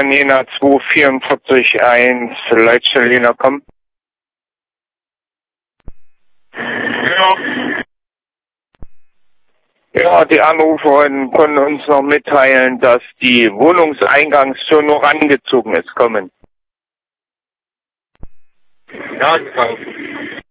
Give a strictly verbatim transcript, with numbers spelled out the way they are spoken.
hier Nena zwei vierundvierzig eins, Leitstelle kommen. Ja. Ja, die Anruferin konnten uns noch mitteilen, dass die Wohnungseingangstür noch angezogen ist. Kommen. Ja,